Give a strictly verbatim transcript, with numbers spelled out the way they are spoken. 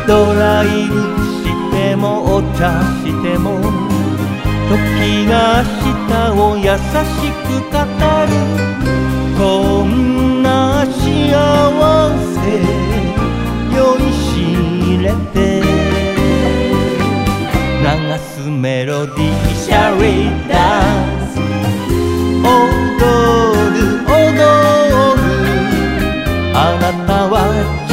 ドライブしてもお茶しても時が明日を優しく語るこんな幸せ酔いしれて流すメロディーシャレダンス踊る踊るあなたは